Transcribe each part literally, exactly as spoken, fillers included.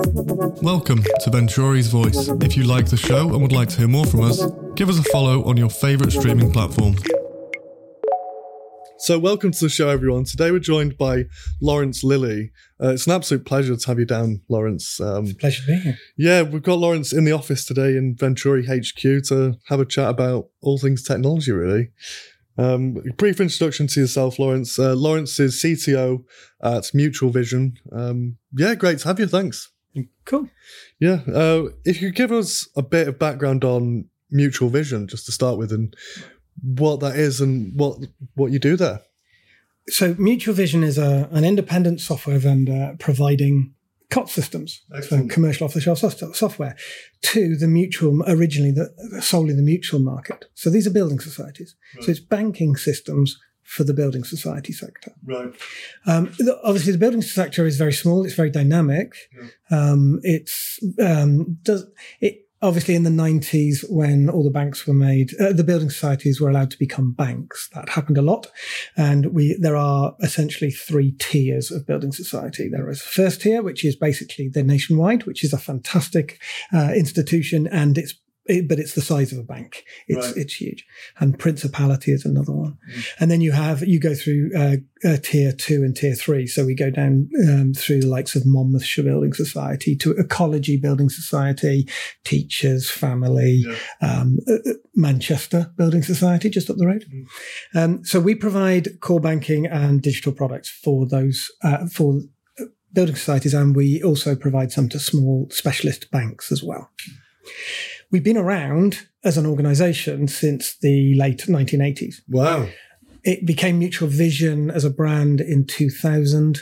Welcome to Venturi's Voice. If you like the show and would like to hear more from us, give us a follow on your favourite streaming platform. So welcome to the show, everyone. Today we're joined by Lawrence Lilly. Uh, it's an absolute pleasure to have you down, Lawrence. Um, it's a pleasure to be here. Yeah, we've got Lawrence in the office today in Venturi H Q to have a chat about all things technology, really. Um, brief introduction to yourself, Lawrence. Uh, Lawrence is C T O at Mutual Vision. Um, yeah, great to have you. Thanks. Cool. Yeah. Uh, if you could give us a bit of background on Mutual Vision, just to start with, and what that is and what what you do there. So Mutual Vision is a, an independent software vendor providing C O T systems, Excellent. so commercial off-the-shelf software, to the mutual, originally the, solely the mutual market. So these are building societies. Right. So it's banking systems for the building society sector. Right. Um, obviously, the building sector is very small. It's very dynamic. Yeah. Um, it's um, does it. Obviously, in the nineties, when all the banks were made, uh, the building societies were allowed to become banks. That happened a lot. And we there are essentially three tiers of building society. There is a first tier, which is basically the Nationwide, which is a fantastic uh, institution, and it's It, but it's the size of a bank. It's right. it's huge. And Principality is another one. Mm. And then you have, you go through uh, uh, tier two and tier three. So we go down um, through the likes of Monmouthshire Building Society to Ecology Building Society, Teachers, Family, yeah. um, uh, Manchester Building Society, just up the road. Mm. Um, so we provide core banking and digital products for those, uh, for building societies. And we also provide some to small specialist banks as well. We've been around as an organisation since the late nineteen eighties. Wow. It became Mutual Vision as a brand in two thousand,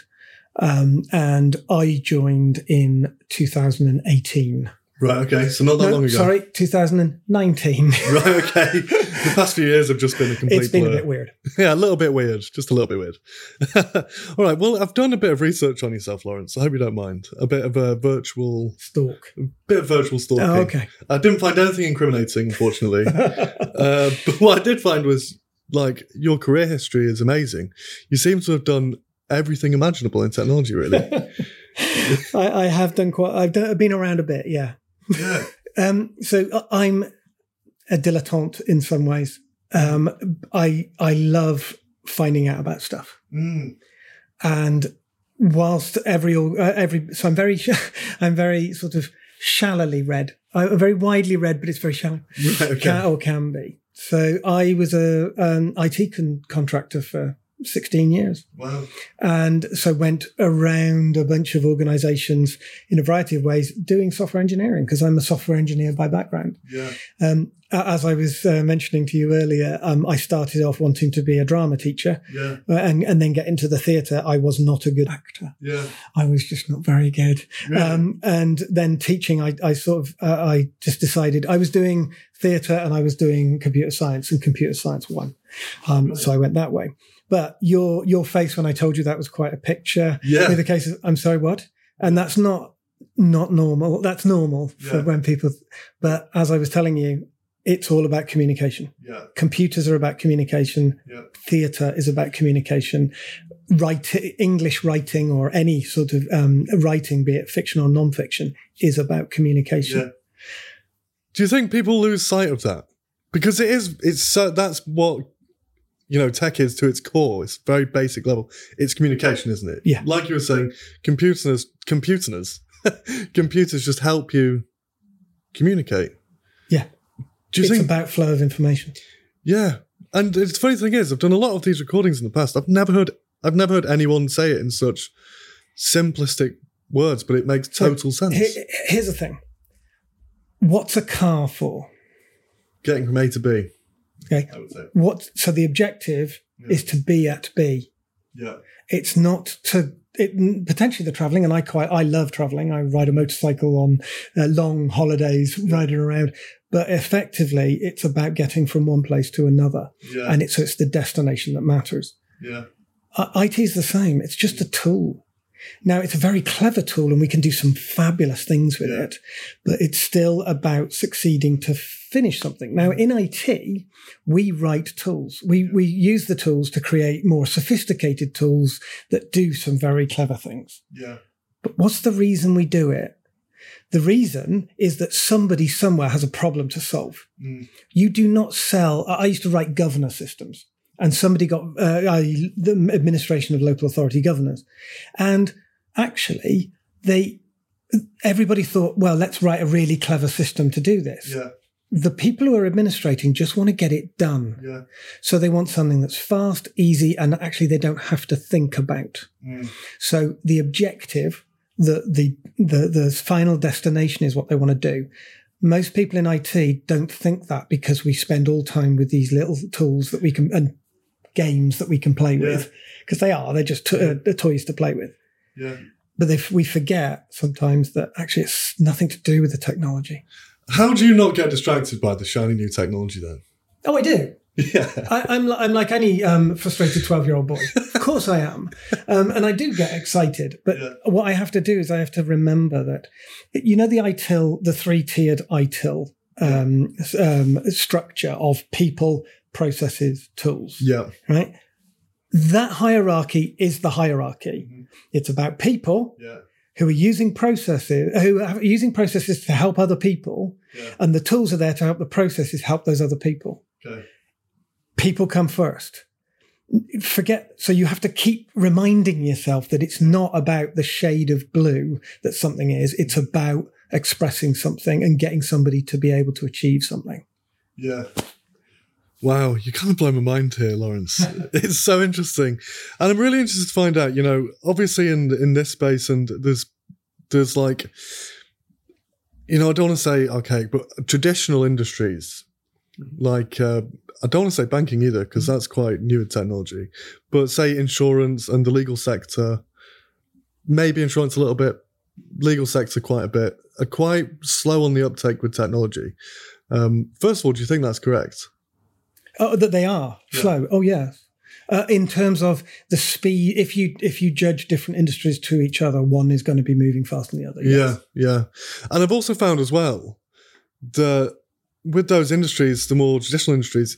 um, and I joined in two thousand eighteen. Right, okay. So not that no, long ago. Sorry, two thousand nineteen. Right, okay. The past few years have just been a complete It's been blur. a bit weird. Yeah, a little bit weird. Just a little bit weird. All right, well, I've done a bit of research on yourself, Lawrence. I hope you don't mind. A bit of a virtual... Stalk. A bit of virtual stalking. Oh, okay. I didn't find anything incriminating, unfortunately. uh, but what I did find was, like, your career history is amazing. You seem to have done everything imaginable in technology, really. I, I have done quite... I've, done, I've been around a bit, yeah. Yeah. Um, so I'm a dilettante in some ways. Um, I I love finding out about stuff, mm. and whilst every uh, every so I'm very I'm very sort of shallowly read. I'm very widely read, but it's very shallow, right, okay. can, or can be. So I was a um, I T con- contractor for sixteen years. Wow. And so went around a bunch of organizations in a variety of ways doing software engineering, because I'm a software engineer by background. Yeah. Um, as I was uh, mentioning to you earlier, um, I started off wanting to be a drama teacher. Yeah. Uh, and, and then get into the theatre. I was not a good actor. Yeah. I was just not very good. Really? Um, and then teaching, I, I sort of, uh, I just decided I was doing theatre and I was doing computer science, and computer science won. Um, right. So I went that way. But your your face when I told you that was quite a picture. Yeah. With the case of, I'm sorry, what? And that's not not normal. That's normal for yeah. when people. But as I was telling you, it's all about communication. Yeah. Computers are about communication. Yeah. Theatre is about communication. Write, English writing or any sort of um, writing, be it fiction or non-fiction, is about communication. Yeah. Do you think people lose sight of that? Because it is. It's so. That's what. You know, tech is to its core. It's very basic level. It's communication, isn't it? Yeah. Like you were saying, computers, computers, computers just help you communicate. Yeah. Do you it's think about flow of information? Yeah. And the funny thing is, I've done a lot of these recordings in the past. I've never heard, I've never heard anyone say it in such simplistic words, but it makes total so, sense. Here, here's the thing. What's a car for? Getting from A to B. Okay. I would say. What? So the objective yeah. is to be at B. Yeah. It's not to it, potentially the traveling, and I quite I love traveling. I ride a motorcycle on uh, long holidays, yeah. riding around. But effectively, it's about getting from one place to another, yeah. and it's so it's the destination that matters. Yeah. Uh, I T is the same. It's just a tool. Now, it's a very clever tool, and we can do some fabulous things with yeah. it, but it's still about succeeding to finish something. Now, in I T, we write tools. We yeah. we use the tools to create more sophisticated tools that do some very clever things. Yeah. But what's the reason we do it? The reason is that somebody somewhere has a problem to solve. Mm. You do not sell. I used to write governor systems, and somebody got uh, I, the administration of local authority governors, and actually they everybody thought, well, let's write a really clever system to do this. Yeah. The people who are administrating just want to get it done. Yeah. So they want something that's fast, easy, and actually they don't have to think about. Mm. So the objective, the, the the the final destination is what they want to do. Most people in I T don't think that, because we spend all time with these little tools that we can and games that we can play yeah. with, because they are they're just to, uh, toys to play with. Yeah. But if we forget sometimes that actually it's nothing to do with the technology. How do you not get distracted by the shiny new technology then? Oh, I do. Yeah, I, I'm I'm like any um, frustrated twelve-year-old boy. Of course I am, um, and I do get excited. But yeah. what I have to do is I have to remember that, you know, the I T I L, the three-tiered I T I L um, yeah. um, structure of people, processes, tools. Yeah, right. That hierarchy is the hierarchy. Mm-hmm. It's about people. Yeah. Who are using processes, who are using processes to help other people, yeah. and the tools are there to help the processes help those other people. Okay. People come first. Forget, so you have to keep reminding yourself that it's not about the shade of blue that something is. It's about expressing something and getting somebody to be able to achieve something. Yeah. Wow, you kind of blow my mind here, Lawrence. It's so interesting. And I'm really interested to find out, you know, obviously in in this space, and there's, there's like, you know, I don't want to say archaic, but traditional industries, like, uh, I don't want to say banking either, because that's quite newer technology, but say insurance and the legal sector, maybe insurance a little bit, legal sector quite a bit, are quite slow on the uptake with technology. Um, first of all, do you think that's correct? Oh, that they are yeah. slow. Oh, yes. Uh, in terms of the speed, if you if you judge different industries to each other, one is going to be moving faster than the other. Yes. Yeah, yeah. And I've also found as well that with those industries, the more traditional industries,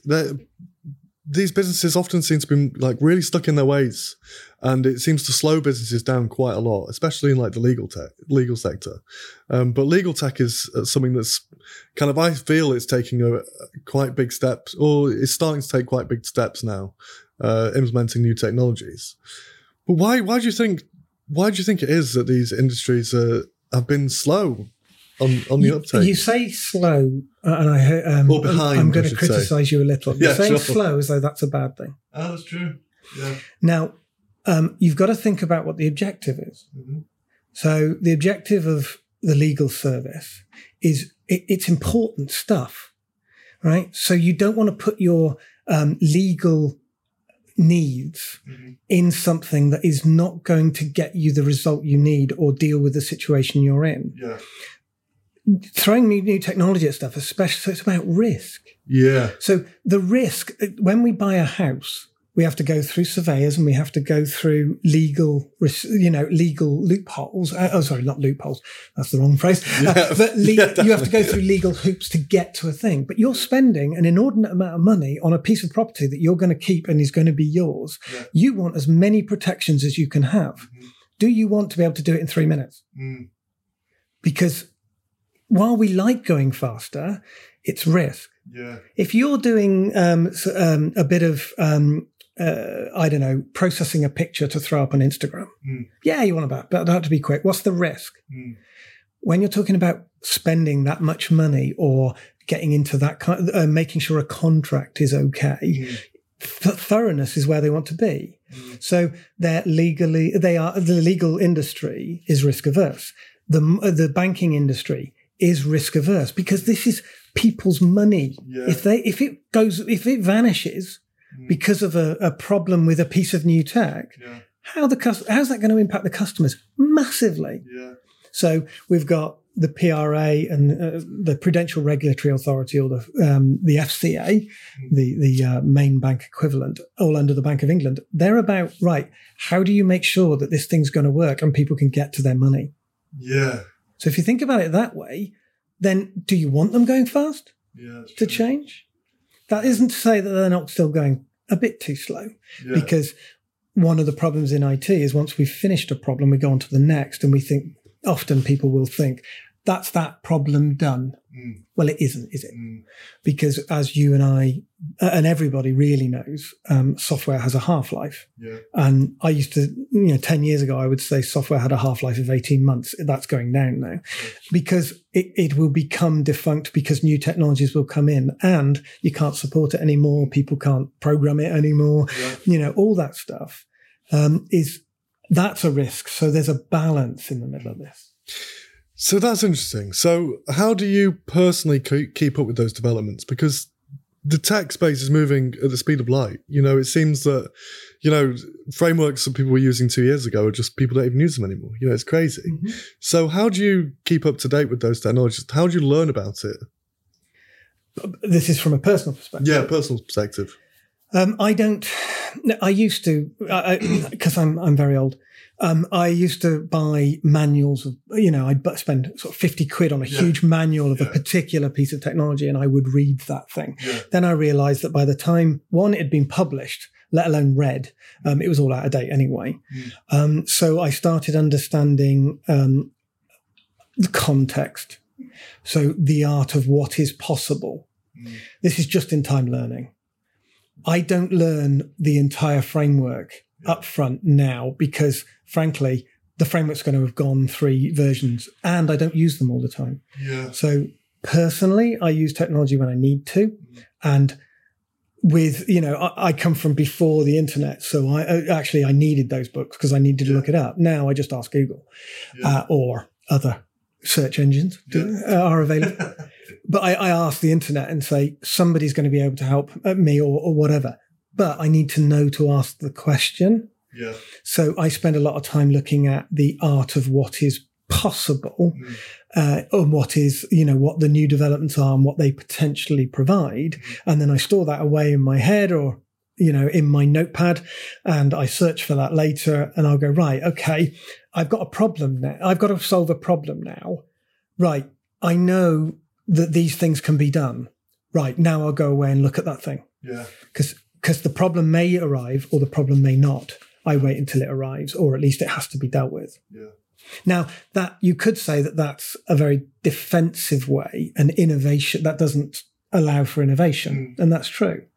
these businesses often seem to be like really stuck in their ways, and it seems to slow businesses down quite a lot, especially in like the legal tech, legal sector. Um, but legal tech is something that's kind of, I feel it's taking a, a quite big steps, or it's starting to take quite big steps now, uh, implementing new technologies. But why? Why do you think? Why do you think it is that these industries uh, have been slow on, on the you, uptake? You say slow, uh, and I um, or behind. I'm going to criticise you a little. You're yeah, saying sure. slow as though that's a bad thing. Oh, that's true. Yeah. Now, um, you've got to think about what the objective is. Mm-hmm. So the objective of the legal service is it, it's important stuff, right? So you don't want to put your um, legal needs mm-hmm. in something that is not going to get you the result you need or deal with the situation you're in. Yeah. Throwing new, new technology at stuff, especially, so it's about risk. Yeah. So the risk, when we buy a house, we have to go through surveyors and we have to go through legal, you know, legal loopholes. Uh, oh, sorry, not loopholes. That's the wrong phrase. Yeah. Uh, but le- yeah, you have to go through legal hoops to get to a thing. But you're spending an inordinate amount of money on a piece of property that you're going to keep and is going to be yours. Yeah. You want as many protections as you can have. Mm-hmm. Do you want to be able to do it in three minutes? Mm. Because while we like going faster, it's risk. Yeah. If you're doing um, um, a bit of, um, uh, I don't know, processing a picture to throw up on Instagram, mm. yeah, you want that, but that to be quick. What's the risk? Mm. When you're talking about spending that much money or getting into that kind, uh, making sure a contract is okay, mm. th- thoroughness is where they want to be. Mm. So they're legally, they are the legal industry is risk averse. The the banking industry is risk averse because this is people's money. Yeah. If they if it goes if it vanishes mm. because of a, a problem with a piece of new tech, yeah. how the how's that going to impact the customers? Massively. Yeah. So we've got the P R A and uh, the Prudential Regulatory Authority, or the um, the F C A, mm. the the uh, main bank equivalent, all under the Bank of England. They're about, right, how do you make sure that this thing's going to work and people can get to their money? Yeah. So if you think about it that way, then do you want them going fast yeah, to change? That isn't to say that they're not still going a bit too slow, yeah. because one of the problems in I T is once we've finished a problem, we go on to the next, and we think, often people will think, that's that problem done. Mm. Well, it isn't, is it? Mm. Because as you and I, uh, and everybody really knows, um, software has a half-life. Yeah. And I used to, you know, ten years ago, I would say software had a half-life of eighteen months. That's going down now because it, it will become defunct because new technologies will come in and you can't support it anymore. People can't program it anymore. Yeah. You know, all that stuff um, is, that's a risk. So there's a balance in the middle of this. So that's interesting. So how do you personally keep up with those developments? Because the tech space is moving at the speed of light. You know, it seems that, you know, frameworks that people were using two years ago are just, people don't even use them anymore. You know, it's crazy. Mm-hmm. So how do you keep up to date with those technologies? How do you learn about it? This is from a personal perspective. Yeah, personal perspective. Um, I don't, I used to, because I'm, I'm very old. Um, I used to buy manuals of, you know, I'd spend sort of fifty quid on a yeah. huge manual of yeah. a particular piece of technology and I would read that thing. Yeah. Then I realized that by the time, one, it had been published, let alone read, um, it was all out of date anyway. Mm. Um, so I started understanding um, the context. So the art of what is possible. Mm. This is just in time learning. I don't learn the entire framework up front now because, frankly, the framework's going to have gone three versions and I don't use them all the time. Yeah. So personally, I use technology when I need to. Mm. And with, you know, I, I come from before the internet. So I actually, I needed those books because I needed to yeah. look it up. Now I just ask Google yeah. uh, or other search engines yeah. uh, are available. But I, I ask the internet and say, somebody's going to be able to help me or, or whatever. But I need to know to ask the question. Yeah. So I spend a lot of time looking at the art of what is possible, mm. uh, and what is, you know, what the new developments are and what they potentially provide. Mm. And then I store that away in my head or, you know, in my notepad and I search for that later and I'll go, right, okay, I've got a problem now. I've got to solve a problem now. Right. I know that these things can be done. Right. Now I'll go away and look at that thing. Yeah. Because Because the problem may arrive or the problem may not. I wait until it arrives, or at least it has to be dealt with. Yeah. Now, that you could say that that's a very defensive way, an innovation that doesn't allow for innovation, mm. and that's true.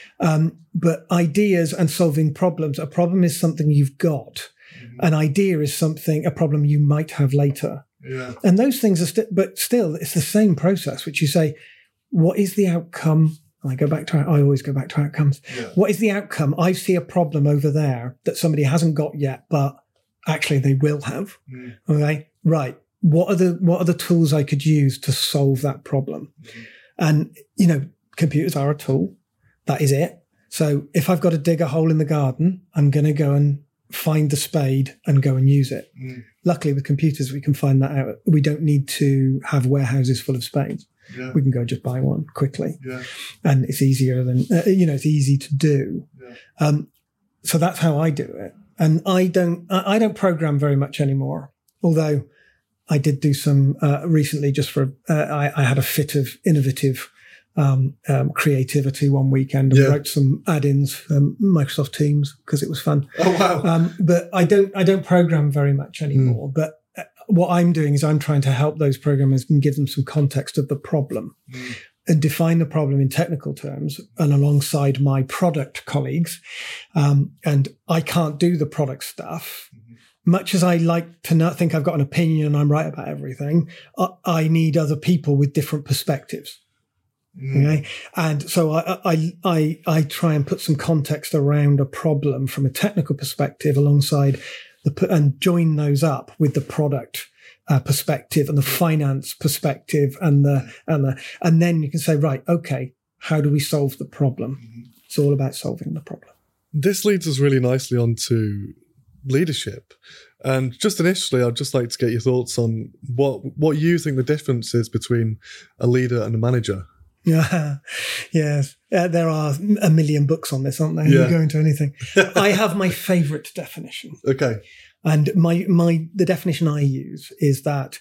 Um, but ideas and solving problems, a problem is something you've got. Mm-hmm. An idea is something, a problem you might have later. Yeah. And those things are, st- but still, it's the same process, which you say, what is the outcome? I go back to, I always go back to outcomes. Yeah. What is the outcome? I see a problem over there that somebody hasn't got yet, but actually they will have. Mm. Okay. Right. What are the, what are the tools I could use to solve that problem? Mm. And, you know, computers are a tool. That is it. So if I've got to dig a hole in the garden, I'm going to go and find the spade and go and use it. Mm. Luckily with computers, we can find that out. We don't need to have warehouses full of spades. Yeah. We can go just buy one quickly. Yeah. And it's easier than, uh, you know, it's easy to do. Yeah. Um, so that's how I do it. And I don't, I don't program very much anymore. Although I did do some, uh, recently just for, uh, I, I had a fit of innovative, um, um, creativity one weekend and yeah. wrote some add-ins for Microsoft Teams because it was fun. Oh, wow. Um, but I don't, I don't program very much anymore, mm. but what I'm doing is I'm trying to help those programmers and give them some context of the problem mm. and define the problem in technical terms and alongside my product colleagues. Um, and I can't do the product stuff. Mm-hmm. Much as I like to not think I've got an opinion and I'm right about everything, I, I need other people with different perspectives. Mm. Okay. And so I, I, I, I try and put some context around a problem from a technical perspective alongside The, and join those up with the product uh, perspective and the finance perspective and the and the and then you can say, right, okay, how do we solve the problem? Mm-hmm. It's all about solving the problem. This leads us really nicely onto leadership. And just initially, I'd just like to get your thoughts on what what you think the difference is between a leader and a manager. Yeah, yes. Uh, there are a million books on this, aren't there? Yeah. You go into anything. I have my favourite definition. Okay. And my my the definition I use is that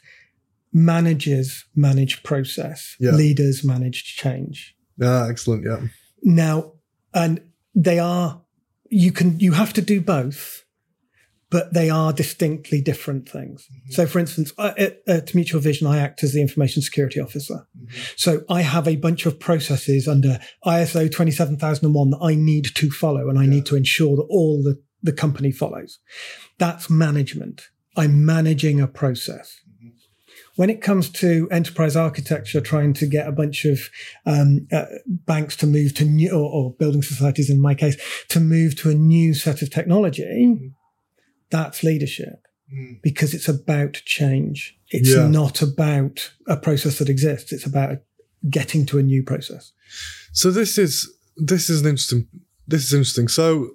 managers manage process, yeah. leaders manage change. Yeah, excellent. Yeah. Now, and they are, you can, you have to do both, but they are distinctly different things. Mm-hmm. So, for instance, at, at Mutual Vision, I act as the information security officer. Mm-hmm. So I have a bunch of processes under I S O twenty-seven thousand one that I need to follow, and I yeah. need to ensure that all the, the company follows. That's management. I'm managing a process. Mm-hmm. When it comes to enterprise architecture, trying to get a bunch of um, uh, banks to move to new, or, or building societies in my case, to move to a new set of technology, mm-hmm. that's leadership, mm. because it's about change. It's yeah. not about a process that exists. It's about getting to a new process. So this is this is an interesting. This is interesting. So,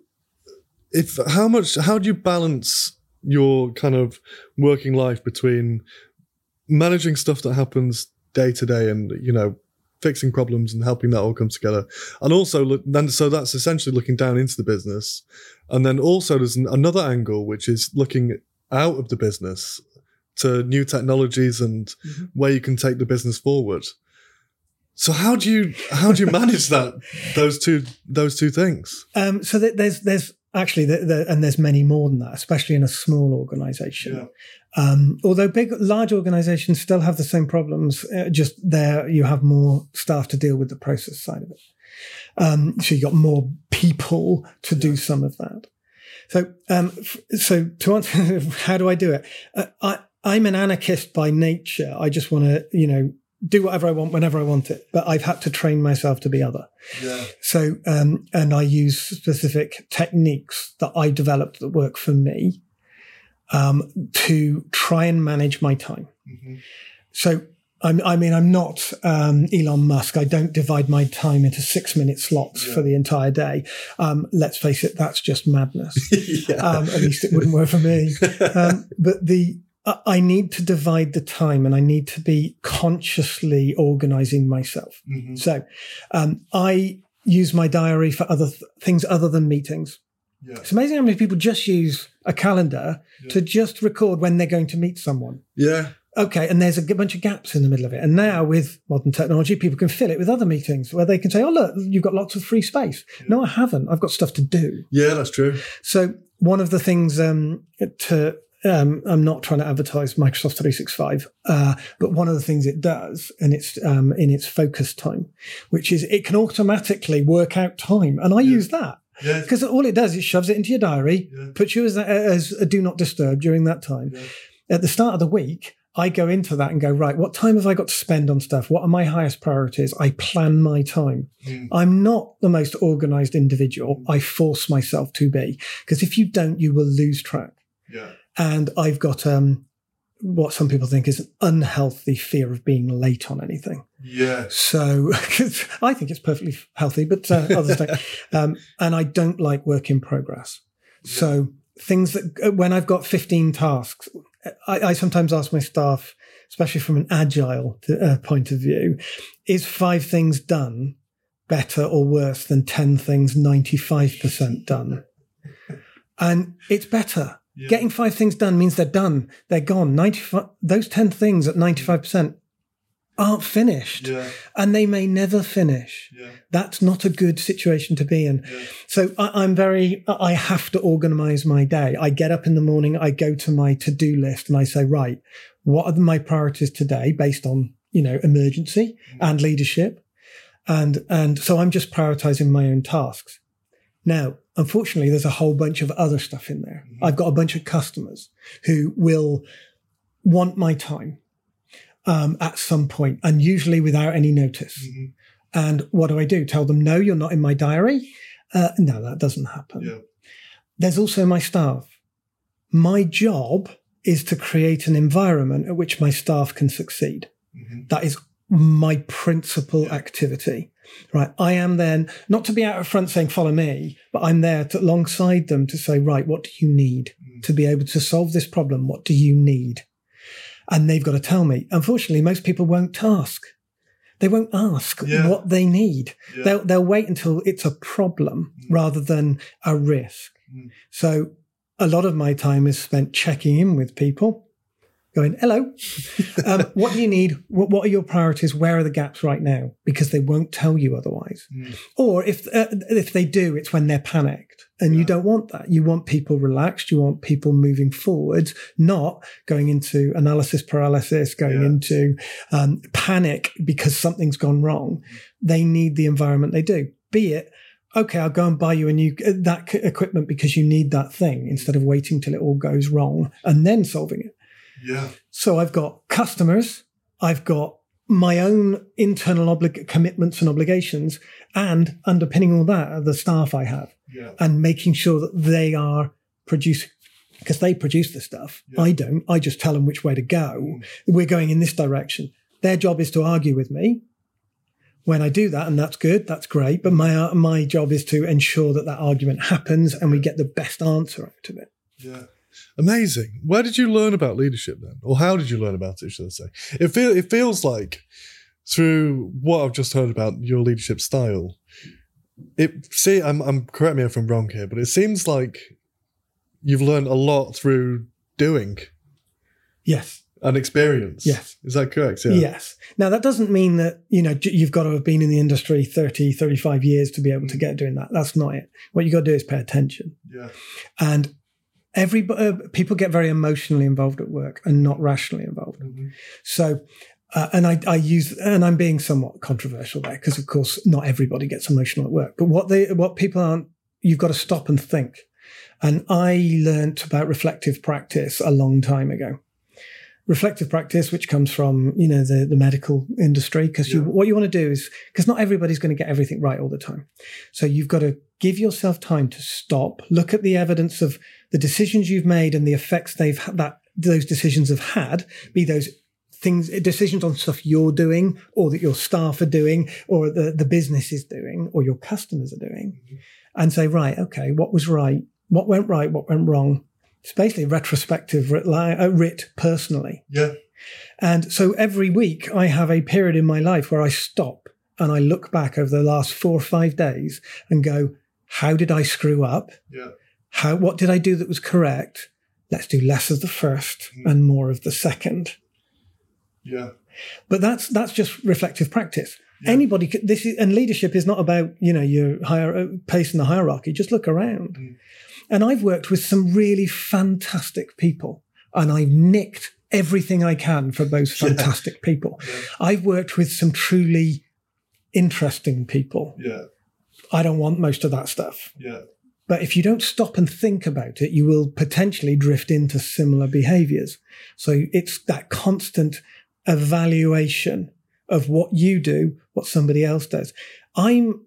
if how much how do you balance your kind of working life between managing stuff that happens day to day and, you know, fixing problems and helping that all come together, and also look, then so that's essentially looking down into the business, and then also there's an, another angle which is looking out of the business to new technologies and mm-hmm. where you can take the business forward. So how do you how do you manage that those two those two things? Um, so that there's there's actually the, the, and there's many more than that, especially in a small organization. Yeah. Um, although big, large organizations still have the same problems, uh, just there you have more staff to deal with the process side of it. Um, so you got more people to yeah. do some of that. So, um, f- so to answer, how do I do it? Uh, I, I'm an anarchist by nature. I just want to, you know, do whatever I want whenever I want it, but I've had to train myself to be other. Yeah. So, um, and I use specific techniques that I developed that work for me, um, to try and manage my time. Mm-hmm. So, I'm, I mean, I'm not, um, Elon Musk. I don't divide my time into six minute slots yeah. for the entire day. Um, let's face it, that's just madness. yeah. um, at least it wouldn't work for me. Um, but the, I need to divide the time, and I need to be consciously organizing myself. Mm-hmm. So um, I use my diary for other th- things other than meetings. Yeah. It's amazing how many people just use a calendar yeah. to just record when they're going to meet someone. Yeah. Okay, and there's a g- bunch of gaps in the middle of it. And now with modern technology, people can fill it with other meetings where they can say, oh, look, you've got lots of free space. Yeah. No, I haven't. I've got stuff to do. Yeah, that's true. So one of the things um, to... Um, I'm not trying to advertise Microsoft three sixty-five, uh, but one of the things it does, and it's um, in its focus time, which is it can automatically work out time, and I yeah. use that because yeah. all it does is shoves it into your diary, yeah. puts you as a, as a do not disturb during that time. Yeah. At the start of the week, I go into that and go, right, what time have I got to spend on stuff? What are my highest priorities? I plan my time. Mm. I'm not the most organized individual. I force myself to be, because if you don't, you will lose track. Yeah. And I've got um, what some people think is an unhealthy fear of being late on anything. Yeah. So I think it's perfectly healthy, but uh, others don't. Um, and I don't like work in progress. Yeah. So things that when I've got fifteen tasks, I, I sometimes ask my staff, especially from an agile to, uh, point of view, is five things done better or worse than ten things ninety-five percent done? And it's better. Yeah. Getting five things done means they're done. They're gone. ninety-five Those ten things at ninety-five percent aren't finished. Yeah. And they may never finish. Yeah. That's not a good situation to be in. Yeah. So I, I'm very, I have to organize my day. I get up in the morning, I go to my to-do list and I say, right, what are my priorities today based on, you know, emergency mm-hmm. and leadership? And, and so I'm just prioritizing my own tasks. Now, unfortunately, there's a whole bunch of other stuff in there. Mm-hmm. I've got a bunch of customers who will want my time um, at some point, and usually without any notice. Mm-hmm. And what do I do? Tell them, no, you're not in my diary? Uh, no, that doesn't happen. Yeah. There's also my staff. My job is to create an environment at which my staff can succeed. Mm-hmm. That is my principal yeah. activity. Right. I am then not to be out front saying, follow me, but I'm there to, alongside them to say, right, what do you need mm. to be able to solve this problem? What do you need? And they've got to tell me. Unfortunately, most people won't ask. They won't ask yeah. what they need. Yeah. They'll, they'll wait until it's a problem mm. rather than a risk. Mm. So a lot of my time is spent checking in with people, going, hello, um, what do you need? What, what are your priorities? Where are the gaps right now? Because they won't tell you otherwise. Mm. Or if uh, if they do, it's when they're panicked. And yeah. you don't want that. You want people relaxed. You want people moving forward, not going into analysis paralysis, going yeah. into um, panic because something's gone wrong. They need the environment they do. Be it, okay, I'll go and buy you a new uh, that equipment because you need that thing, instead of waiting till it all goes wrong and then solving it. Yeah. So I've got customers, I've got my own internal oblig- commitments and obligations, and underpinning all that are the staff I have, yeah. and making sure that they are producing, because they produce the stuff. Yeah. I don't. I just tell them which way to go. Mm. We're going in this direction. Their job is to argue with me. When I do that, and that's good, that's great. But my uh, my job is to ensure that that argument happens and we get the best answer out of it. Yeah. Amazing. Where did you learn about leadership then? Or how did you learn about it, should I say? It, feel, it feels like through what I've just heard about your leadership style, it see, I'm, I'm correct me if I'm wrong here, but it seems like you've learned a lot through doing. Yes. And experience. Yes. Is that correct? Yeah. Yes. Now, that doesn't mean that, you know, you've got to have been in the industry thirty, thirty-five years to be able to get doing that. That's not it. What you got to do is pay attention. Yeah. And Every uh, people get very emotionally involved at work and not rationally involved. Mm-hmm. So, uh, and I, I use, and I'm being somewhat controversial there because, of course, not everybody gets emotional at work. But what they, what people aren't, you've got to stop and think. And I learnt about reflective practice a long time ago. Reflective practice, which comes from, you know, the, the medical industry, because yeah. you, what you want to do is, because not everybody's going to get everything right all the time. So you've got to give yourself time to stop, look at the evidence of the decisions you've made and the effects they've that those decisions have had, be those things, decisions on stuff you're doing or that your staff are doing or the, the business is doing or your customers are doing, mm-hmm. and say, right, okay, what was right? What went right? What went wrong? It's basically retrospective writ, uh, writ personally. Yeah. And so every week I have a period in my life where I stop and I look back over the last four or five days and go, how did I screw up? Yeah. How, what did I do that was correct? Let's do less of the first mm. and more of the second. Yeah. But that's, that's just reflective practice. Yeah. Anybody could, this is, and leadership is not about, you know, your higher pace in the hierarchy. Just look around. Mm. And I've worked with some really fantastic people, and I've nicked everything I can for those fantastic yeah. people. Yeah. I've worked with some truly interesting people. Yeah. I don't want most of that stuff. Yeah. But if you don't stop and think about it, you will potentially drift into similar behaviors. So it's that constant evaluation of what you do, what somebody else does. I'm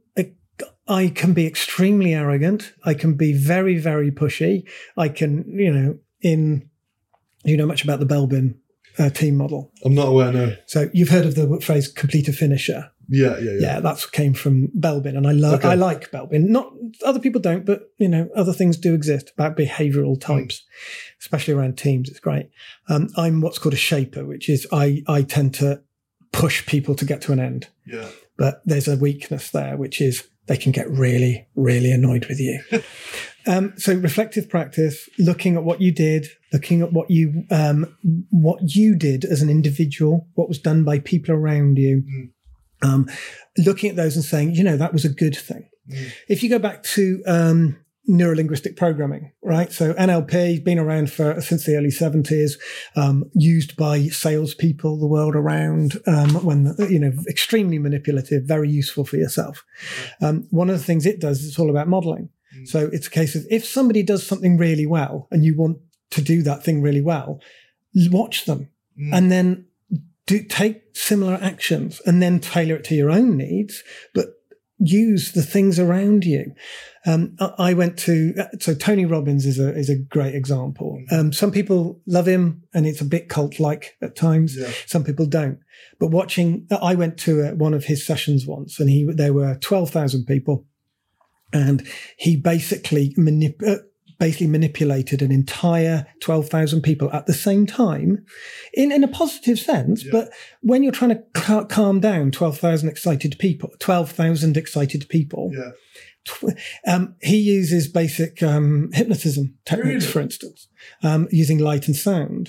I can be extremely arrogant. I can be very, very pushy. I can, you know, in, you know much about the Belbin uh, team model? I'm not aware, no. So you've heard of the phrase complete a finisher. Yeah, yeah, yeah. Yeah, that came from Belbin, and I love, okay. I like Belbin. Not other people don't, but you know, other things do exist about behavioural types, mm. especially around teams. It's great. Um, I'm what's called a shaper, which is I I tend to push people to get to an end. Yeah. But there's a weakness there, which is they can get really, really annoyed with you. um, so reflective practice, looking at what you did, looking at what you um, what you did as an individual, what was done by people around you. Mm. Um, looking at those and saying, you know, that was a good thing. Mm. If you go back to um, neurolinguistic programming, right? So N L P been around for since the early seventies, um, used by salespeople the world around. Um, when you know, extremely manipulative, very useful for yourself. Um, one of the things it does is it's all about modeling. Mm. So it's a case of if somebody does something really well and you want to do that thing really well, watch them mm. and then. Do take similar actions and then tailor it to your own needs, but use the things around you. Um, I went to, so Tony Robbins is a, is a great example. Um, some people love him and it's a bit cult-like at times. Yeah. Some people don't. But watching, I went to a, one of his sessions once and he, there were twelve thousand people and he basically manipulated, basically manipulated an entire twelve thousand people at the same time in, in a positive sense. Yeah. But when you're trying to ca- calm down twelve thousand excited people, twelve thousand excited people, yeah. tw- um, he uses basic um, hypnotism techniques, really? For instance, um, using light and sound.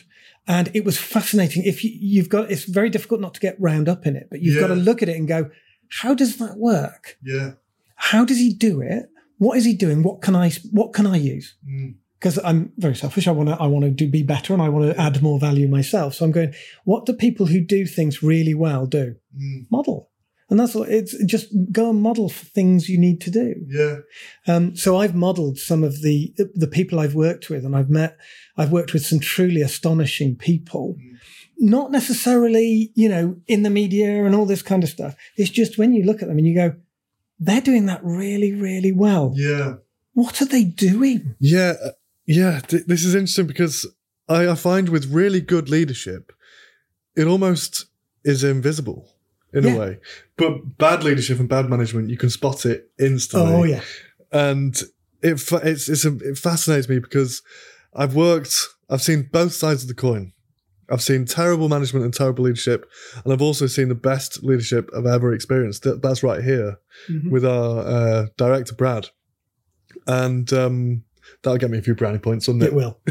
And it was fascinating. If you, you've got, it's very difficult not to get round up in it, but you've Yeah. got to look at it and go, how does that work? Yeah. How does he do it? What is he doing? What can I, what can I use? Mm. Because I'm very selfish. I want to, I want to do, be better, and I want to add more value myself. So I'm going, what do people who do things really well do? Mm. Model. And that's what it's just go and model for things you need to do. Yeah. Um, so I've modeled some of the, the people I've worked with, and I've met, I've worked with some truly astonishing people, mm. not necessarily, you know, in the media and all this kind of stuff. It's just when you look at them and you go, they're doing that really, really well. Yeah. What are they doing? Yeah. Yeah. Th- this is interesting because I, I find with really good leadership, it almost is invisible. In yeah. a way. But bad leadership and bad management, you can spot it instantly. Oh, yeah. And it it's, it's a, it fascinates me because I've worked, I've seen both sides of the coin. I've seen terrible management and terrible leadership, and I've also seen the best leadership I've ever experienced. That, that's right here mm-hmm. with our uh, director, Brad. And um, that'll get me a few brownie points, wouldn't it? It will.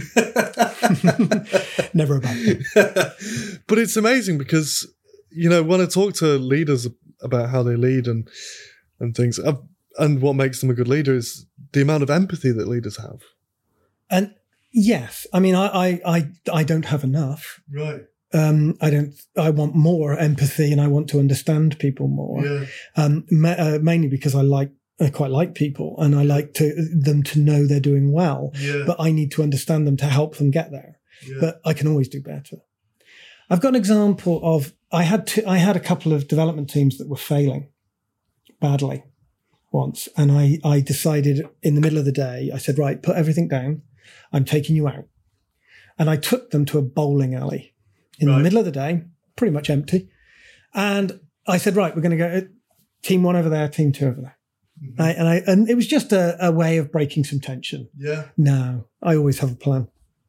Never a bad thing. But it's amazing because, you know, when I talk to leaders about how they lead and and things, I've, and what makes them a good leader is the amount of empathy that leaders have. And yes, I mean, I I I, I don't have enough. Right. Um, I don't. I want more empathy, and I want to understand people more. Yeah. Um, ma- uh, mainly because I like. I quite like people, and I like to them to know they're doing well. Yeah. But I need to understand them to help them get there. Yeah. But I can always do better. I've got an example of I had to, I had a couple of development teams that were failing badly once, and I I decided in the middle of the day, I said, right, put everything down. I'm taking you out, and I took them to a bowling alley in right. the middle of the day, pretty much empty, and I said, right, we're going to go team one over there, team two over there. Mm-hmm. I, and I and it was just a, a way of breaking some tension. Yeah. No, I always have a plan.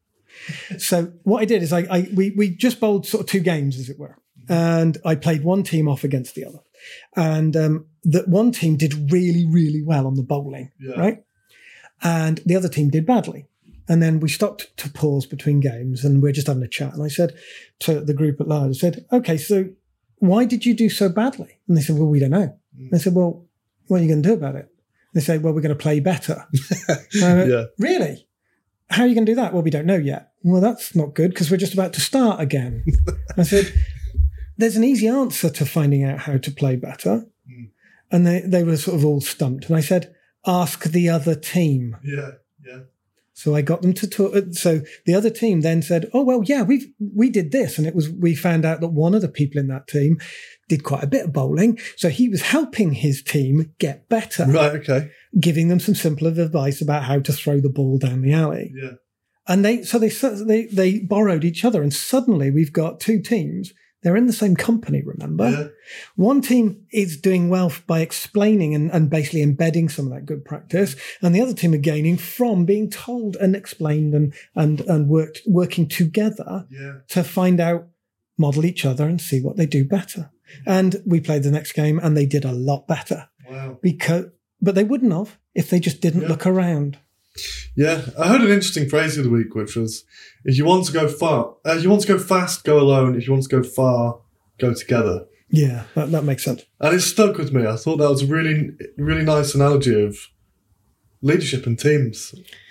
So what I did is I, I we we just bowled sort of two games, as it were, and I played one team off against the other, and um, that one team did really really well on the bowling, yeah. right, and the other team did badly. And then we stopped to pause between games, and we're just having a chat. And I said to the group at large, I said, "Okay, so why did you do so badly?" And they said, "Well, we don't know." Mm. I said, "Well, what are you going to do about it?" They said, "Well, we're going to play better." uh, yeah. Really? How are you going to do that? Well, we don't know yet. Well, that's not good because we're just about to start again. I said, there's an easy answer to finding out how to play better. Mm. And they, they were sort of all stumped. And I said, ask the other team. Yeah, yeah. So I got them to talk. So the other team then said, oh, well, yeah, we we did this. And it was, we found out that one of the people in that team did quite a bit of bowling. So he was helping his team get better. Right, okay. Giving them some simple advice about how to throw the ball down the alley. Yeah. And they, so they, they, they borrowed each other, and suddenly we've got two teams. They're in the same company, remember? Yeah. One team is doing well by explaining and, and basically embedding some of that good practice. And the other team are gaining from being told and explained and, and, and worked, working together yeah. to find out, model each other and see what they do better. And we played the next game and they did a lot better. Wow. Because, but they wouldn't have if they just didn't yeah. look around. Yeah, I heard an interesting phrase the other week, which was, if you want to go far, uh, if you want to go fast, go alone. If you want to go far, go together. Yeah, that, that makes sense. And it stuck with me. I thought that was a really, really nice analogy of leadership and teams.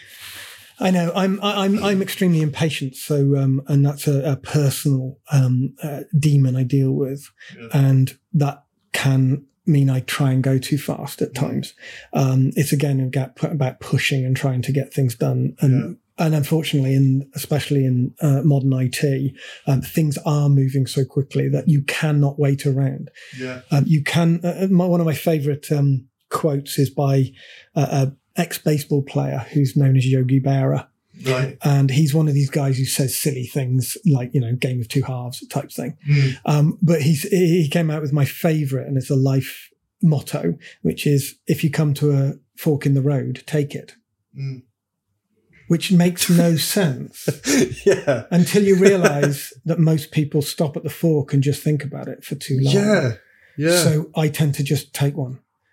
I know. I'm I'm I'm extremely impatient, so um, and that's a, a personal um, uh, demon I deal with, yeah. and that can mean I try and go too fast at times. Um, it's again about pushing and trying to get things done. And, yeah. and unfortunately, in, especially in uh, modern I T, um, things are moving so quickly that you cannot wait around. Yeah. Um, you can, uh, my, one of my favorite um, quotes is by uh, an ex-baseball player who's known as Yogi Berra. Right. And he's one of these guys who says silly things like, you know, game of two halves type thing. Mm. Um, but he's, he came out with my favorite, and it's a life motto, which is, if you come to a fork in the road, take it. Mm. Which makes no sense. Yeah. Until you realize that most people stop at the fork and just think about it for too long. Yeah. Yeah. So I tend to just take one.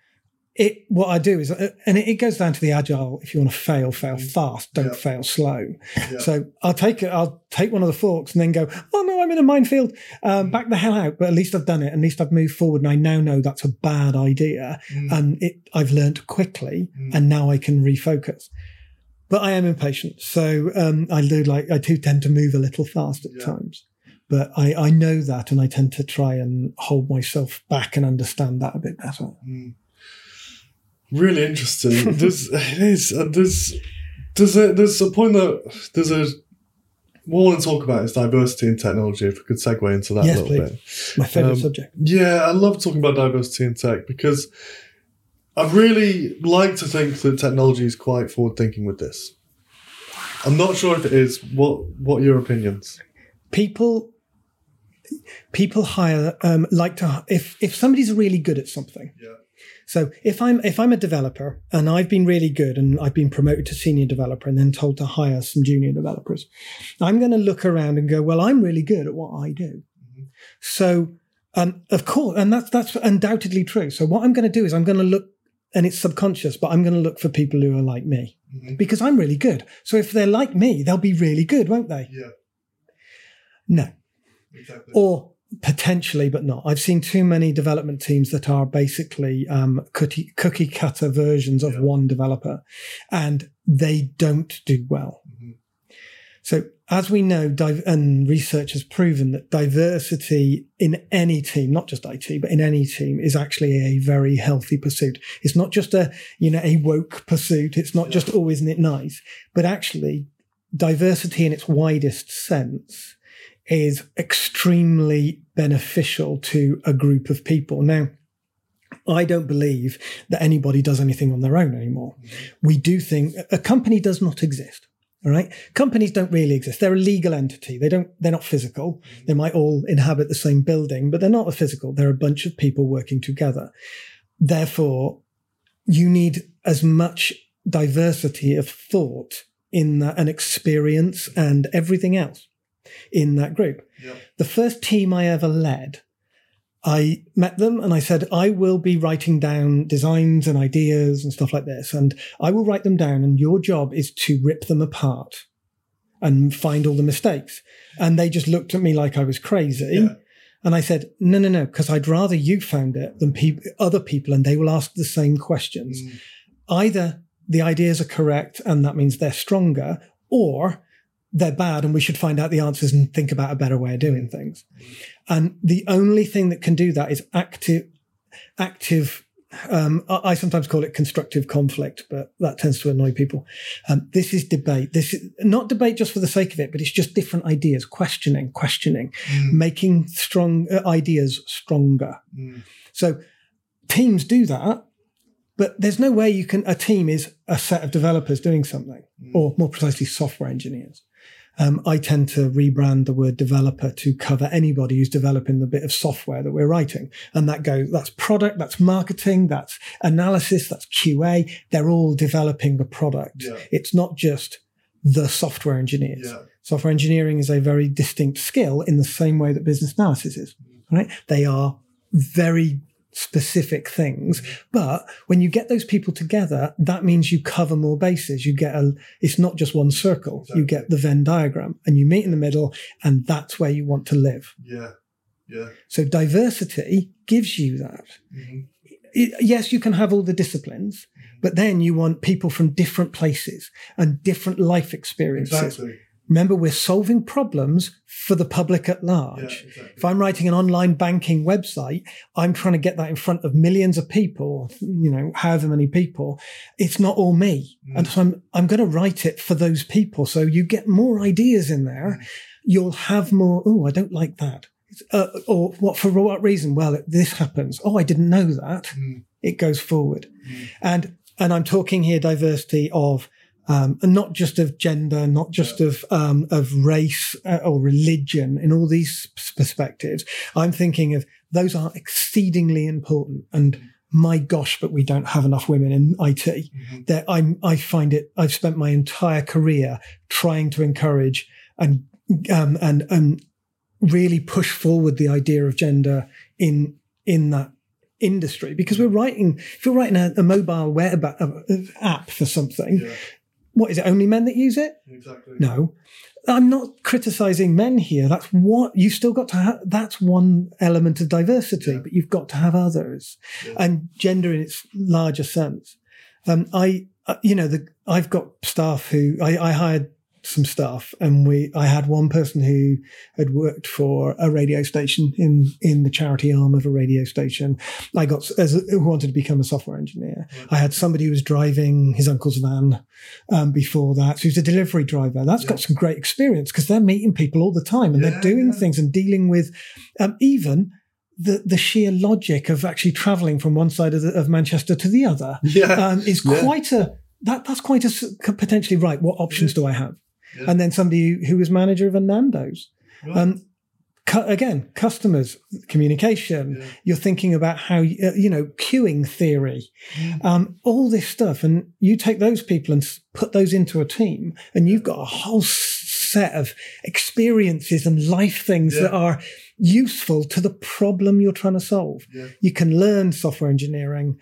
it, what I do is, uh, and it, it goes down to the agile. If you want to fail, fail fast. Don't yeah. fail slow. Yeah. So I'll take it. I'll take one of the forks and then go, oh no, I'm in a minefield. Um, mm. Back the hell out. But at least I've done it. At least I've moved forward, and I now know that's a bad idea. Mm. And it, I've learned quickly, mm. and now I can refocus. But I am impatient, so um, I do like I do tend to move a little fast at yeah. times. But I, I know that, and I tend to try and hold myself back and understand that a bit better. Mm. Really interesting. There's it is uh, there's there's a there's a point that there's a what I want to talk about is diversity in technology. If we could segue into that yes, a little please. bit, My favorite um, subject. Yeah, I love talking about diversity in tech because I really like to think that technology is quite forward thinking with this. I'm not sure if it is. What what are your opinions? People people hire um, like to if if somebody's really good at something. Yeah. So if I'm if I'm a developer and I've been really good and I've been promoted to senior developer and then told to hire some junior developers, I'm going to look around and go, well, I'm really good at what I do. Mm-hmm. So um, of course, and that's that's undoubtedly true. So what I'm going to do is I'm going to look, and it's subconscious, but I'm going to look for people who are like me mm-hmm. because I'm really good. So if they're like me, they'll be really good, won't they? Yeah. No. Exactly. Or potentially, but not. I've seen too many development teams that are basically um, cookie, cookie cutter versions of yeah. one developer, and they don't do well. Mm-hmm. So as we know, div- and research has proven that diversity in any team, not just I T, but in any team, is actually a very healthy pursuit. It's not just a, you know, a woke pursuit. It's not yeah. just, oh, isn't it nice? But actually, diversity in its widest sense is extremely beneficial to a group of people. Now, I don't believe that anybody does anything on their own anymore. Mm-hmm. We do think a company does not exist. All right. Companies don't really exist. They're a legal entity. They don't, they're not physical. Mm-hmm. They might all inhabit the same building, but they're not a physical. They're a bunch of people working together. Therefore, you need as much diversity of thought in that, and experience and everything else in that group. Yep. The first team I ever led, I met them and I said, I will be writing down designs and ideas and stuff like this, and I will write them down, and your job is to rip them apart and find all the mistakes. And they just looked at me like I was crazy. Yeah. And I said, no, no, no, because I'd rather you found it than pe- other people, and they will ask the same questions. Mm. Either the ideas are correct and that means they're stronger, or they're bad and we should find out the answers and think about a better way of doing things. And the only thing that can do that is active, active, um, I sometimes call it constructive conflict, but that tends to annoy people. Um, this is debate. This is not debate just for the sake of it, but it's just different ideas, questioning, questioning, mm. making strong uh, ideas stronger. Mm. So teams do that, but there's no way you can, a team is a set of developers doing something, mm. or more precisely software engineers. Um, I tend to rebrand the word developer to cover anybody who's developing the bit of software that we're writing. And that goes, that's product, that's marketing, that's analysis, that's Q A. They're all developing the product. Yeah. It's not just the software engineers. Yeah. Software engineering is a very distinct skill in the same way that business analysis is, right? They are very specific things, but when you get those people together, that means you cover more bases. You get a, it's not just one circle. Exactly. You get the Venn diagram, and you meet in the middle, and that's where you want to live. Yeah, yeah. So diversity gives you that. Mm-hmm. It, yes, you can have all the disciplines, mm-hmm. but then you want people from different places and different life experiences. Exactly. Remember, we're solving problems for the public at large. Yeah, exactly. If I'm writing an online banking website, I'm trying to get that in front of millions of people, you know, however many people. It's not all me. Mm. And so I'm, I'm going to write it for those people. So you get more ideas in there. Mm. You'll have more, oh, I don't like that. Uh, or what, for what reason? Well, this happens. Oh, I didn't know that. Mm. It goes forward. Mm. And, and I'm talking here diversity of, Um, and not just of gender, not just yeah. of um, of race uh, or religion, in all these perspectives. I'm thinking of those are exceedingly important. And my gosh, but we don't have enough women in I T. Mm-hmm. That I'm, I find it. I've spent my entire career trying to encourage and um, and and really push forward the idea of gender in in that industry, because we're writing, if you're writing a, a mobile web app for something, yeah. what is it, only men that use it? Exactly. No. I'm not criticizing men here. That's what you've still got to have. That's one element of diversity, yeah. but you've got to have others, yeah. and gender in its larger sense. Um, I, uh, you know, the, I've got staff who I, I hired some staff, and we, I had one person who had worked for a radio station in, in the charity arm of a radio station. I got, as a, who wanted to become a software engineer. I had somebody who was driving his uncle's van, um, before that. So he was a delivery driver. That's yeah. got some great experience because they're meeting people all the time, and yeah, they're doing yeah. things and dealing with, um, even the, the sheer logic of actually traveling from one side of, the, of Manchester to the other, yeah. um, is yeah. quite a, that, that's quite a, potentially right. What options do I have? Yeah. And then somebody who was manager of a Nando's. Right. Um, cu- again, customers, communication. Yeah. You're thinking about how, uh, you know, queuing theory, mm. um, all this stuff. And you take those people and put those into a team, and you've got a whole set of experiences and life things yeah. that are useful to the problem you're trying to solve. Yeah. You can learn software engineering.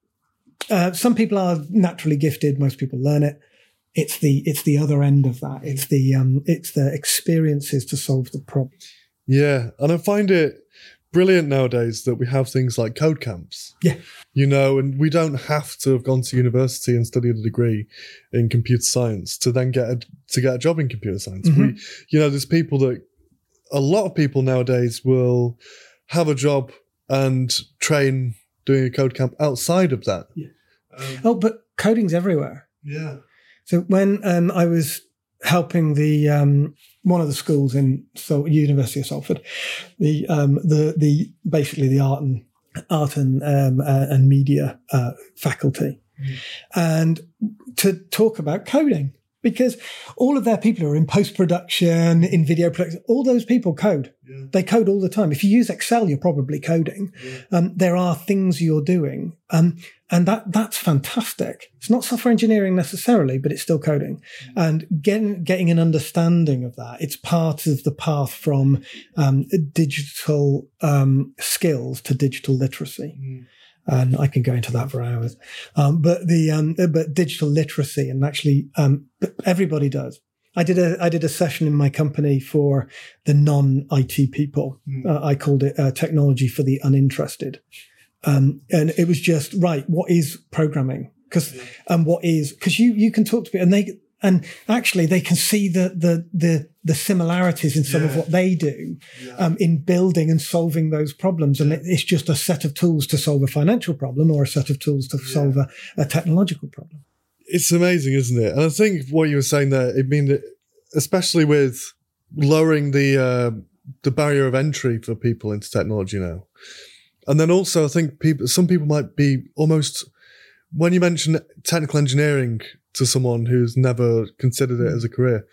Uh, some people are naturally gifted. Most people learn it. It's the it's the other end of that. It's the um it's the experiences to solve the problem. Yeah, and I find it brilliant nowadays that we have things like code camps. Yeah, you know, and we don't have to have gone to university and studied a degree in computer science to then get a, to get a job in computer science. Mm-hmm. We, you know, there's people that a lot of people nowadays will have a job and train doing a code camp outside of that. Yeah. Um, oh, but coding's everywhere. Yeah. So when um, I was helping the um, one of the schools in Sol- University of Salford, the um, the the basically the art and art and um, uh, and media uh, faculty, mm. and to talk about coding, because all of their people are in post production, in video production. All those people code. Yeah. They code all the time. If you use Excel, you're probably coding. Yeah. Um, there are things you're doing. Um, and that that's fantastic. It's not software engineering necessarily, but it's still coding. Mm. And getting, getting an understanding of that, it's part of the path from um, digital um, skills to digital literacy. Mm. And I can go into that for hours. Um, but the, um, but digital literacy, and actually, um, everybody does. I did a, I did a session in my company for the non-I T people. Mm. Uh, I called it uh, technology for the uninterested. Um, and it was just, right, what is programming? Cause, yeah. um, what is, cause you, you can talk to people and they, and actually they can see the, the, the, the similarities in some yeah. of what they do, yeah. um, in building and solving those problems. And yeah. it, it's just a set of tools to solve a financial problem or a set of tools to yeah. solve a, a technological problem. It's amazing, isn't it? And I think what you were saying there, it means that especially with lowering the, uh, the barrier of entry for people into technology now. And then also I think people, some people might be almost, when you mention technical engineering to someone who's never considered it as a career,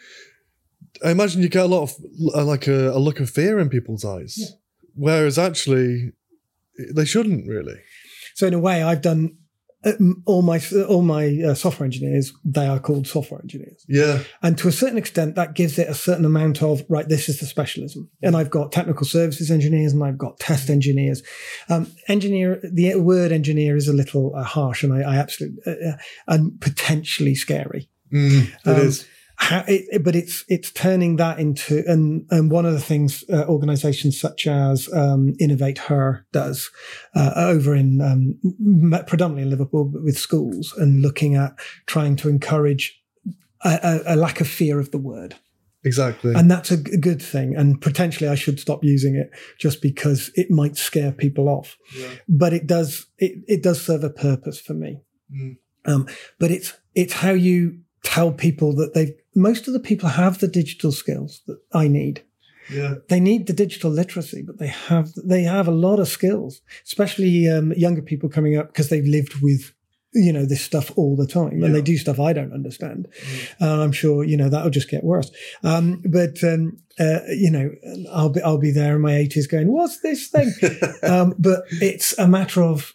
I imagine you get a lot of like a, a look of fear in people's eyes, yeah. whereas actually they shouldn't really. So in a way, I've done uh, all my all my uh, software engineers. They are called software engineers. Yeah, and to a certain extent, that gives it a certain amount of right. This is the specialism, and I've got technical services engineers, and I've got test engineers. Um, engineer, the word engineer is a little uh, harsh, and I, I absolutely uh, and potentially scary. Mm, it um, is. How it, but it's it's turning that into, and, and one of the things uh, organisations such as um, Innovate Her does uh, over in um, predominantly in Liverpool, but with schools, and looking at trying to encourage a, a, a lack of fear of the word. Exactly, and that's a g- good thing. And potentially, I should stop using it just because it might scare people off. Yeah. But it does it it does serve a purpose for me. Mm. Um, but it's it's how you tell people that they've, most of the people have the digital skills that I need. Yeah. They need the digital literacy, but they have, they have a lot of skills, especially um, younger people coming up because they've lived with, you know, this stuff all the time, yeah. and they do stuff I don't understand. Mm. Uh, I'm sure, you know, that'll just get worse. Um, but, um, uh, you know, I'll be, I'll be there in my eighties going, what's this thing? um, but it's a matter of,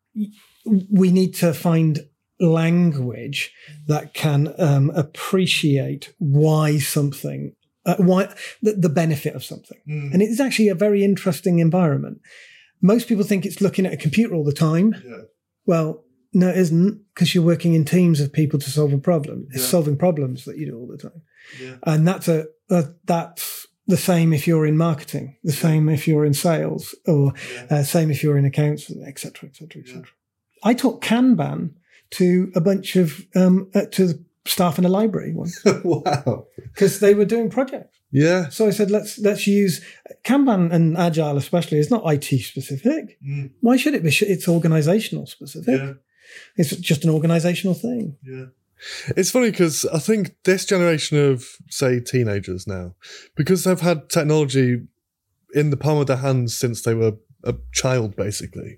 we need to find language that can um, appreciate why something, uh, why the, the benefit of something. Mm. And it's actually a very interesting environment. most people think it's looking at a computer all the time. Yeah. Well, no, it isn't, because you're working in teams of people to solve a problem. It's Yeah. solving problems that you do all the time. Yeah. And that's a, a that's the same if you're in marketing, the same if you're in sales, or Yeah. uh, same if you're in accounts, et cetera, et cetera, et cetera. I taught Kanban to a bunch of um, uh, to the staff in a library once Wow. because they were doing projects. Yeah. So I said, let's let's use Kanban and Agile, especially. It's not I T specific. Mm. Why should it be? It's organizational specific. Yeah. It's just an organizational thing. Yeah. It's funny because I think this generation of, say, teenagers now, because they've had technology in the palm of their hands since they were a child, basically,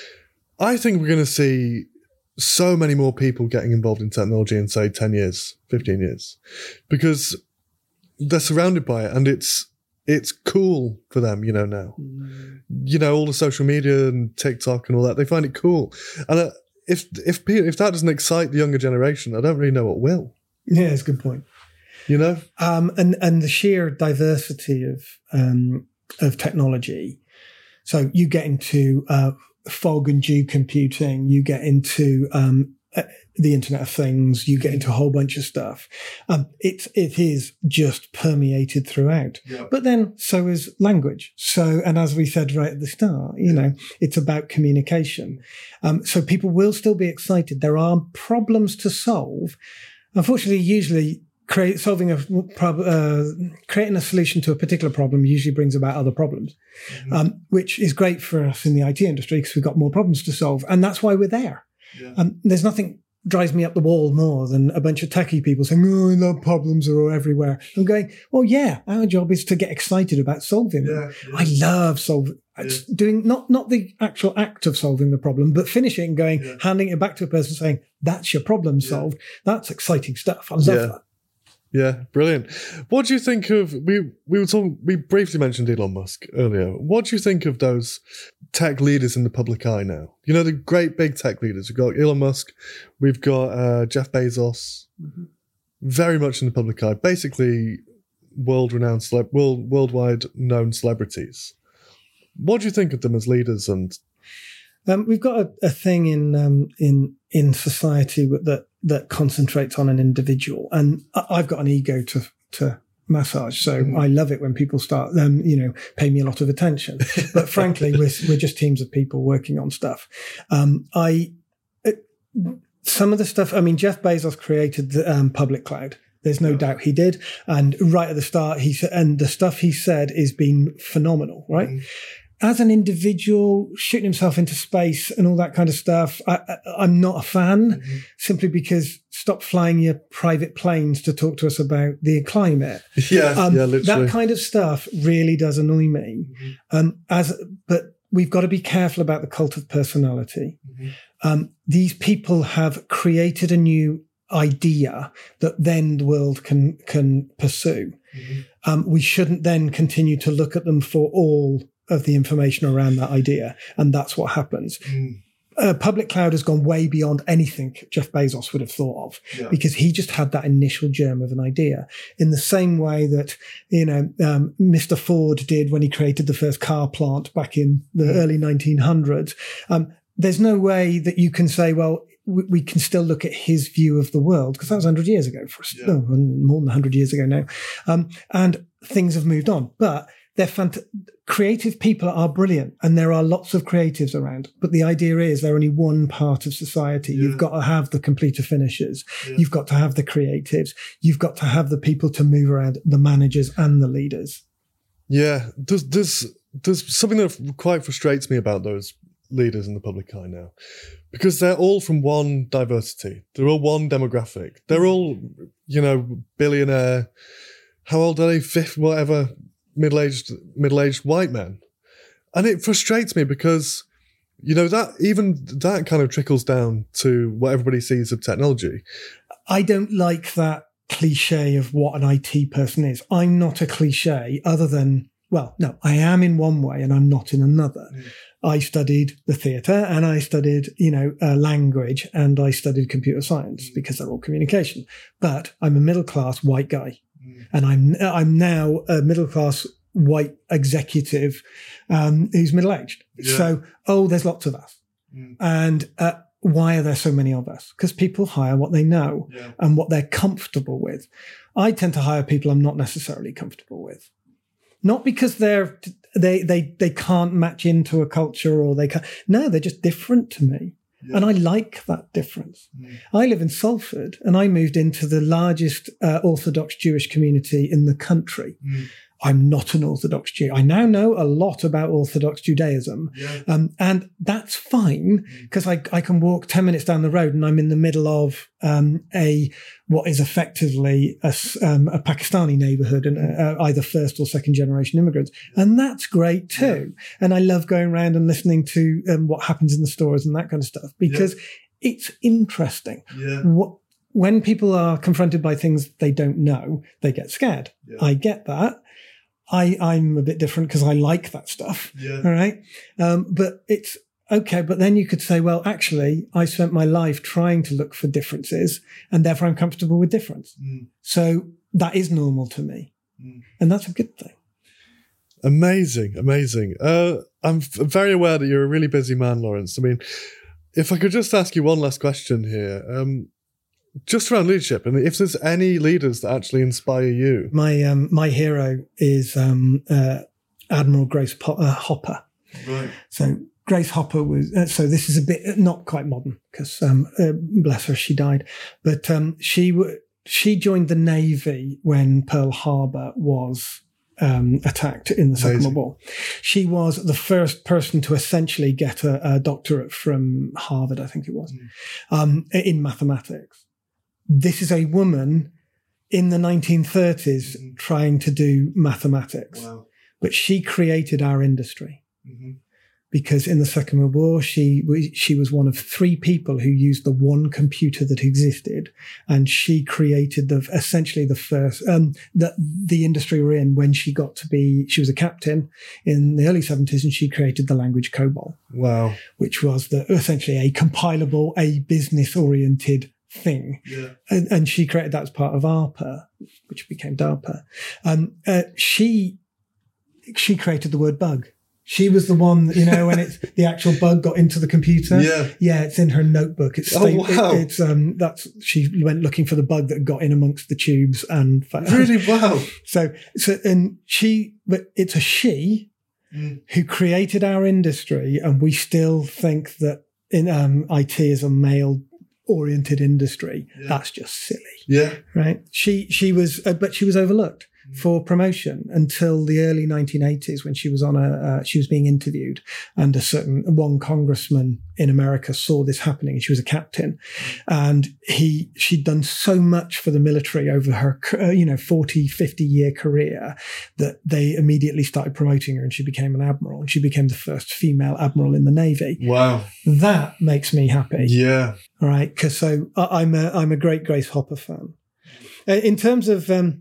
I think we're going to see so many more people getting involved in technology in, say, ten years, fifteen years, because they're surrounded by it and it's it's cool for them, you know, now. Mm. You know, all the social media and TikTok and all that, they find it cool. And uh, if if if that doesn't excite the younger generation, I don't really know what will. Yeah, it's a good point. You know? Um, and, and the sheer diversity of um, of technology. So you get into uh, fog and dew computing, you get into um, uh, the Internet of Things, you get into a whole bunch of stuff. Um, it, it is just permeated throughout. Yeah. But then so is language. So, and as we said right at the start, you know, it's about communication. Um, so people will still be excited. There are problems to solve. Unfortunately, usually create, solving a prob- uh, creating a solution to a particular problem usually brings about other problems, mm-hmm. um, which is great for us in the I T industry because we've got more problems to solve. And that's why we're there. Yeah. Um, there's nothing drives me up the wall more than a bunch of techie people saying, oh, the problems are all everywhere. I'm going, well, yeah, our job is to get excited about solving them. Yeah, yeah. I love solving, yeah. doing not, not the actual act of solving the problem, but finishing and going, yeah. handing it back to a person saying, that's your problem solved. Yeah. That's exciting stuff. I love yeah. that. Yeah, brilliant. What do you think of, we we were talking, we briefly mentioned Elon Musk earlier. What do you think of those tech leaders in the public eye now? You know, the great big tech leaders. We've got Elon Musk, we've got uh, Jeff Bezos, mm-hmm. very much in the public eye, basically world-renowned, celeb- world, worldwide known celebrities. What do you think of them as leaders? And um, we've got a, a thing in um, in in society that that concentrates on an individual, and I've got an ego to to massage, so mm. I love it when people start, um, you know, pay me a lot of attention. But frankly, we're we're just teams of people working on stuff. Um, I it, some of the stuff. I mean, Jeff Bezos created the um, public cloud. There's no doubt he did, and right at the start, he said, and the stuff he said is been phenomenal, right? Mm. As an individual, shooting himself into space and all that kind of stuff, I, I, I'm not a fan, mm-hmm. simply because stop flying your private planes to talk to us about the climate. Yeah, um, yeah, literally. That kind of stuff really does annoy me. Mm-hmm. Um, as, but we've got to be careful about the cult of personality. Mm-hmm. Um, these people have created a new idea that then the world can can pursue. Mm-hmm. Um, we shouldn't then continue to look at them for all of the information around that idea. And that's what happens. Mm. Uh, public cloud has gone way beyond anything Jeff Bezos would have thought of, yeah. because he just had that initial germ of an idea, in the same way that, you know, um, Mister Ford did when he created the first car plant back in the mm. early nineteen hundreds. Um, there's no way that you can say, well, we, we can still look at his view of the world, because that was one hundred years ago, for us, yeah. no, more than one hundred years ago now. Um, and things have moved on. But they're fant- creative people are brilliant, and there are lots of creatives around. But the idea is they're only one part of society. Yeah. You've got to have the completer finishers. Yeah. You've got to have the creatives. You've got to have the people to move around, the managers and the leaders. Yeah, there's there's there's something that quite frustrates me about those leaders in the public eye now, because they're all from one diversity. They're all one demographic. They're all, you know, billionaire. How old are they? Fifth, whatever. middle-aged middle-aged white men. And it frustrates me because, you know, that even that kind of trickles down to what everybody sees of technology. I don't like that cliche of what an I T person is. I'm not a cliche other than, well, no, I am in one way and I'm not in another. Mm. I studied the theatre and I studied, you know, uh, language, and I studied computer science, mm. because they're all communication. But I'm a middle-class white guy. And I'm I'm now a middle class white executive um, who's middle-aged. Yeah. So, oh, there's lots of us. Mm. And uh, why are there so many of us? Because people hire what they know yeah. and what they're comfortable with. I tend to hire people I'm not necessarily comfortable with. Not because they're they they they can't match into a culture or they can't. No, they're just different to me. Yeah. And I like that difference. Mm. I live in Salford and I moved into the largest uh, Orthodox Jewish community in the country. Mm. I'm not an Orthodox Jew. I now know a lot about Orthodox Judaism. Yeah. Um, and that's fine because mm. I, I can walk ten minutes down the road and I'm in the middle of um, a what is effectively a, um, a Pakistani neighborhood and uh, either first or second generation immigrants. And that's great too. Yeah. And I love going around and listening to um, what happens in the stores and that kind of stuff because yeah. it's interesting. Yeah. What, when people are confronted by things they don't know, they get scared. Yeah. I get that. I, I'm a bit different because I like that stuff. Yeah. All right. Um, but it's okay. But then you could say, well, actually, I spent my life trying to look for differences and therefore I'm comfortable with difference. Mm. So that is normal to me. Mm. And that's a good thing. Amazing. Amazing. Uh, I'm f- very aware that you're a really busy man, Lawrence. I mean, if I could just ask you one last question here. Um, Just around leadership, and if there's any leaders that actually inspire you. My um, my hero is um, uh, Admiral Grace po- uh, Hopper. Right. So Grace Hopper was, uh, so this is a bit, not quite modern, because um, uh, bless her, she died. But um, she w- she joined the Navy when Pearl Harbor was um, attacked in the Second World War. She was the first person to essentially get a, a doctorate from Harvard, I think it was, mm. um, in mathematics. This is a woman in the nineteen thirties mm-hmm. trying to do mathematics. Wow. But she created our industry. Mm-hmm. Because in the Second World War, she, she was one of three people who used the one computer that existed. And she created the, essentially the first, um, the, the industry we're in when she got to be, she was a captain in the early seventies and she created the language COBOL. Wow. Which was the, essentially a compilable, a business oriented thing. Yeah. And, and she created that as part of ARPA, which became DARPA. Um, uh, she, she created the word bug. She was the one, you know, when it's the actual bug got into the computer. Yeah. Yeah. It's in her notebook. It's, oh, wow. it, it's, um, that's, she went looking for the bug that got in amongst the tubes and. Really? Wow. So, so, and she, but it's a she mm. who created our industry. And we still think that in, um, I T is a male oriented industry. Yeah. That's just silly. Yeah. Right. She, she was, uh, but she was overlooked mm. for promotion until the early nineteen eighties when she was on a, uh, she was being interviewed and a certain one congressman in America saw this happening and she was a captain mm. and he, she'd done so much for the military over her, uh, you know, forty, fifty year career that they immediately started promoting her and she became an admiral and she became the first female admiral in the Navy. Wow. That makes me happy. Yeah. All right. Cause so I'm a, I'm a great Grace Hopper fan. Uh, in terms of, um,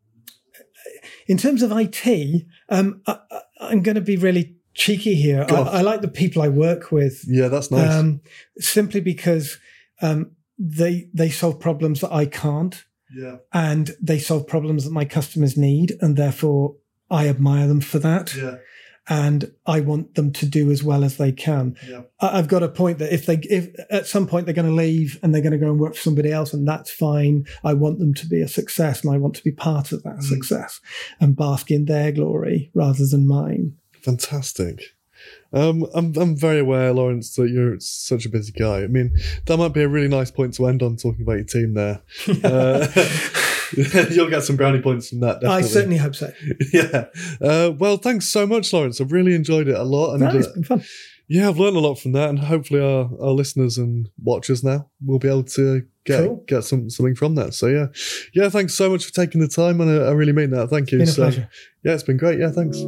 in terms of I T, um, I, I'm going to be really cheeky here. I, I like the people I work with. Yeah, that's nice. Um, simply because um, they they solve problems that I can't. Yeah. And they solve problems that my customers need, and therefore I admire them for that. Yeah. And I want them to do as well as they can. Yeah. I've got a point that if they, if at some point they're going to leave and they're going to go and work for somebody else, and that's fine. I want them to be a success, and I want to be part of that mm. success and bask in their glory rather than mine. Fantastic. Um, I'm I'm very aware, Lawrence, that you're such a busy guy. I mean, that might be a really nice point to end on, talking about your team there. uh, You'll get some brownie points from that, definitely. I certainly hope so. Yeah. Uh, well, thanks so much, Lawrence. I've really enjoyed it a lot. And, no, it's been fun. Uh, yeah, I've learned a lot from that, and hopefully our, our listeners and watchers now will be able to get cool. get some something from that. So yeah, yeah. Thanks so much for taking the time, and I, I really mean that. Thank you. It's been a so, pleasure. Yeah, it's been great. Yeah, thanks.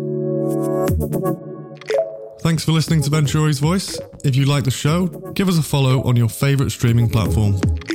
Thanks for listening to Venturi's Voice. If you like the show, give us a follow on your favourite streaming platform.